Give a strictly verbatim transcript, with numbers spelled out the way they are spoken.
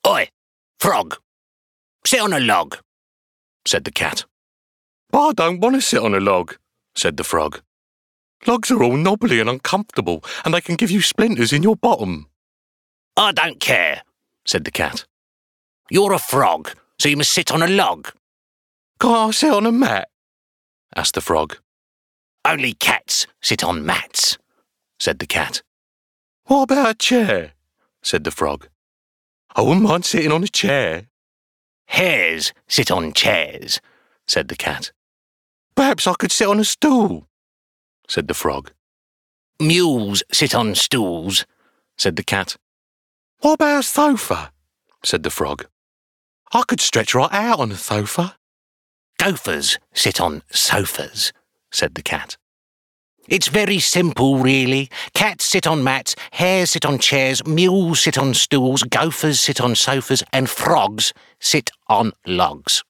Oi, frog, sit on a log, said the cat. But I don't want to sit on a log, said the frog. Logs are all knobbly and uncomfortable, and they can give you splinters in your bottom. I don't care, said the cat. You're a frog, so you must sit on a log. Can't I sit on a mat? Asked the frog. Only cats sit on mats, said the cat. What about a chair? Said the frog. I wouldn't mind sitting on a chair. Hares sit on chairs, said the cat. Perhaps I could sit on a stool, said the frog. Mules sit on stools, said the cat. What about a sofa? Said the frog. I could stretch right out on a sofa. Gophers sit on sofas, said the cat. It's very simple, really. Cats sit on mats, hares sit on chairs, mules sit on stools, gophers sit on sofas, and frogs sit on logs.